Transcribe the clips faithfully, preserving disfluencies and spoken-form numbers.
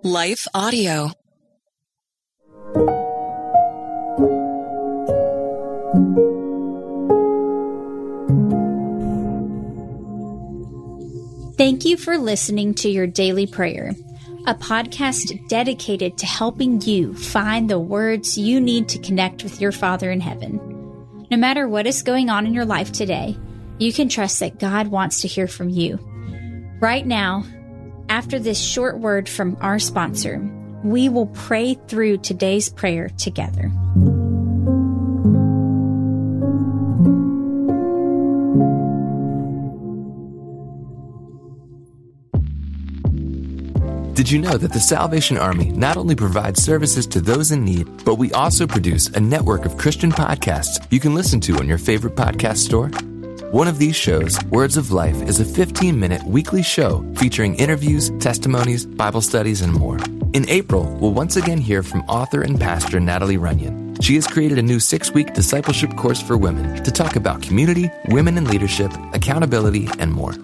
Life Audio. Thank you for listening to Your Daily Prayer, a podcast dedicated to helping you find the words you need to connect with your Father in heaven. No matter what is going on in your life today, you can trust that God wants to hear from you. Right now, after this short word from our sponsor, we will pray through today's prayer together. Did you know that the Salvation Army not only provides services to those in need, but we also produce a network of Christian podcasts you can listen to on your favorite podcast store? One of these shows, Words of Life, is a fifteen-minute weekly show featuring interviews, testimonies, Bible studies, and more. In April, we'll once again hear from author and pastor Natalie Runyon. She has created a new six-week discipleship course for women to talk about community, women in leadership, accountability, and more.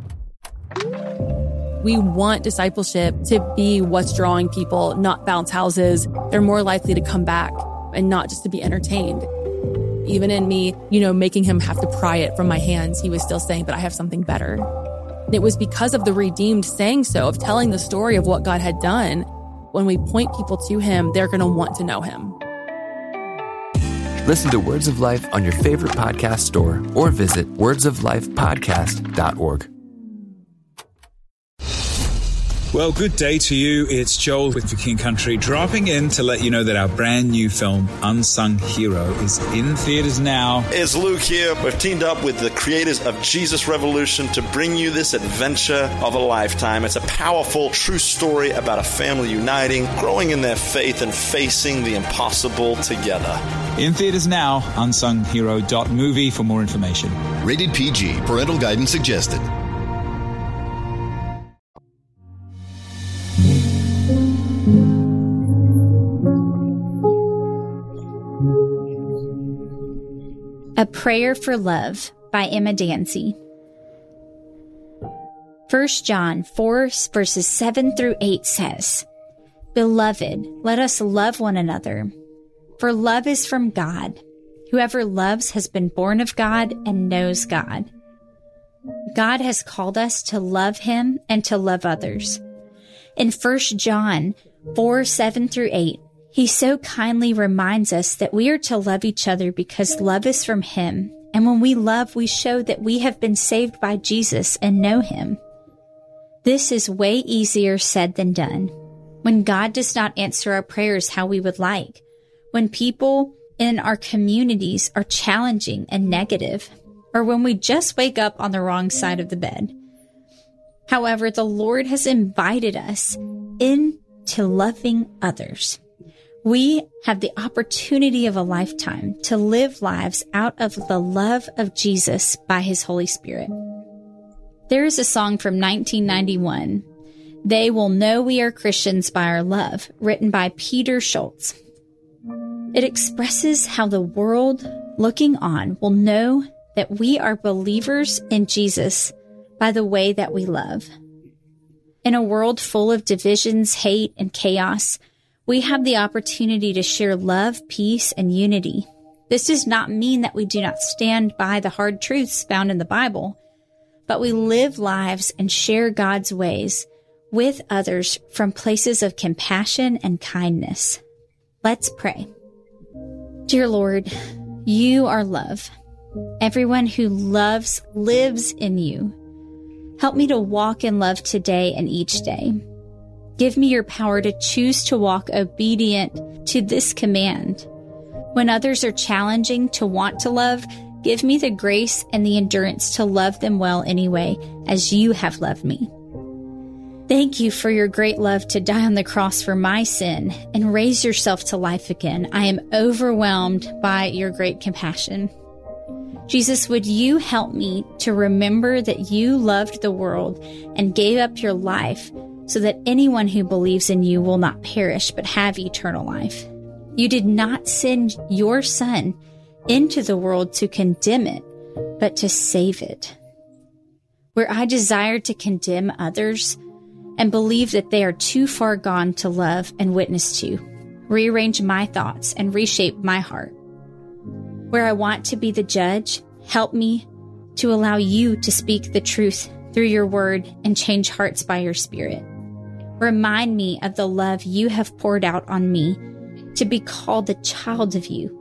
We want discipleship to be what's drawing people, not bounce houses. They're more likely to come back and not just to be entertained. Even in me, you know, making him have to pry it from my hands, he was still saying, but I have something better. And it was because of the redeemed saying so, of telling the story of what God had done. When we point people to him, they're going to want to know him. Listen to Words of Life on your favorite podcast store or visit words of life podcast dot org. Well, good day to you. It's Joel with The King Country, dropping in to let you know that our brand new film, Unsung Hero, is in theaters now. It's Luke here. We've teamed up with the creators of Jesus Revolution to bring you this adventure of a lifetime. It's a powerful, true story about a family uniting, growing in their faith, and facing the impossible together. In theaters now, unsung hero dot movie for more information. Rated P G. Parental guidance suggested. A Prayer for Love by Emma Danzey. First John four verses seven through eight says, "Beloved, let us love one another, for love is from God. Whoever loves has been born of God and knows God. God has called us to love him and to love others." In First John four seven through eight, he so kindly reminds us that we are to love each other because love is from him. And when we love, we show that we have been saved by Jesus and know him. This is way easier said than done. When God does not answer our prayers how we would like, when people in our communities are challenging and negative, or when we just wake up on the wrong side of the bed. However, the Lord has invited us into loving others. We have the opportunity of a lifetime to live lives out of the love of Jesus by his Holy Spirit. There is a song from nineteen ninety-one, "They Will Know We Are Christians by Our Love," written by Peter Schultz. It expresses how the world looking on will know that we are believers in Jesus by the way that we love. In a world full of divisions, hate, and chaos, we have the opportunity to share love, peace, and unity. This does not mean that we do not stand by the hard truths found in the Bible, but we live lives and share God's ways with others from places of compassion and kindness. Let's pray. Dear Lord, you are love. Everyone who loves lives in you. Help me to walk in love today and each day. Give me your power to choose to walk obedient to this command. When others are challenging to want to love, give me the grace and the endurance to love them well anyway, as you have loved me. Thank you for your great love to die on the cross for my sin and raise yourself to life again. I am overwhelmed by your great compassion. Jesus, would you help me to remember that you loved the world and gave up your life so that anyone who believes in you will not perish but have eternal life. You did not send your Son into the world to condemn it, but to save it. Where I desire to condemn others, and believe that they are too far gone to love and witness to. Rearrange my thoughts and reshape my heart. Where I want to be the judge, help me to allow you to speak the truth through your word and change hearts by your Spirit. Remind me of the love you have poured out on me to be called a child of you.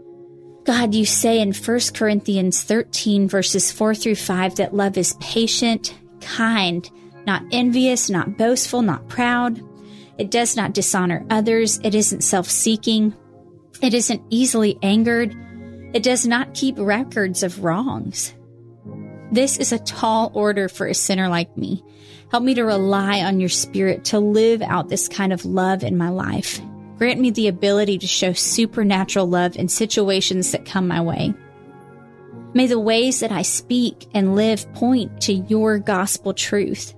God, you say in First Corinthians thirteen, verses four through five, that love is patient, kind, not envious, not boastful, not proud. It does not dishonor others. It isn't self-seeking. It isn't easily angered. It does not keep records of wrongs. This is a tall order for a sinner like me. Help me to rely on your Spirit to live out this kind of love in my life. Grant me the ability to show supernatural love in situations that come my way. May the ways that I speak and live point to your gospel truth.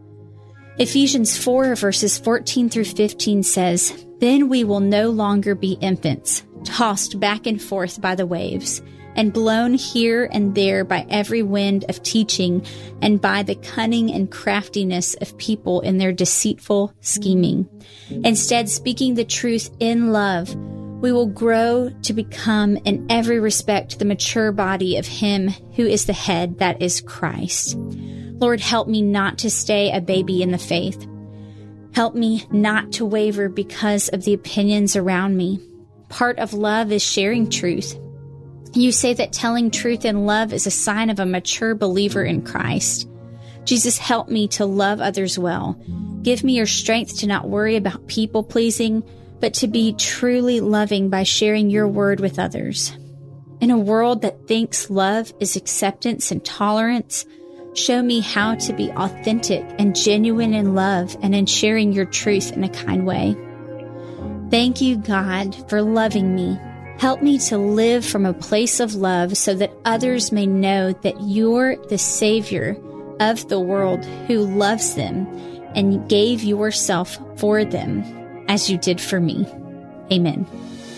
Ephesians four, verses fourteen through fifteen says, "Then we will no longer be infants, tossed back and forth by the waves, and blown here and there by every wind of teaching and by the cunning and craftiness of people in their deceitful scheming. Instead, speaking the truth in love, we will grow to become in every respect the mature body of Him who is the head, that is Christ." Lord, help me not to stay a baby in the faith. Help me not to waver because of the opinions around me. Part of love is sharing truth. You say that telling truth in love is a sign of a mature believer in Christ. Jesus, help me to love others well. Give me your strength to not worry about people pleasing, but to be truly loving by sharing your word with others. In a world that thinks love is acceptance and tolerance, show me how to be authentic and genuine in love and in sharing your truth in a kind way. Thank you, God, for loving me. Help me to live from a place of love so that others may know that you're the Savior of the world who loves them and gave yourself for them as you did for me. Amen.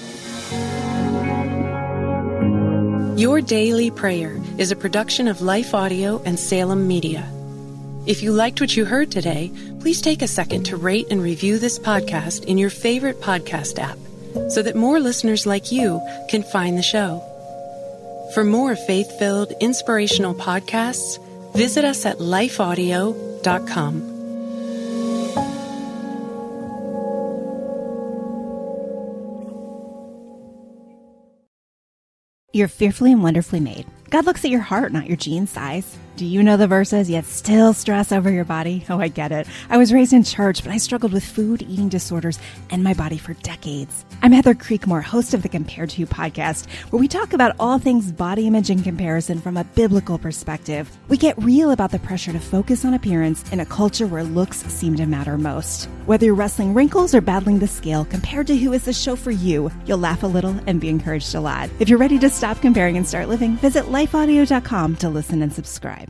Your Daily Prayer is a production of Life Audio and Salem Media. If you liked what you heard today, please take a second to rate and review this podcast in your favorite podcast app so that more listeners like you can find the show. For more faith-filled, inspirational podcasts, visit us at life audio dot com. You're fearfully and wonderfully made. God looks at your heart, not your jean size. Do you know the verses, yet still stress over your body? Oh, I get it. I was raised in church, but I struggled with food, eating disorders, and my body for decades. I'm Heather Creekmore, host of the Compared to You podcast, where we talk about all things body image and comparison from a biblical perspective. We get real about the pressure to focus on appearance in a culture where looks seem to matter most. Whether you're wrestling wrinkles or battling the scale, Compared to Who is the show for you. You'll laugh a little and be encouraged a lot. If you're ready to stop comparing and start living, visit life audio dot com to listen and subscribe.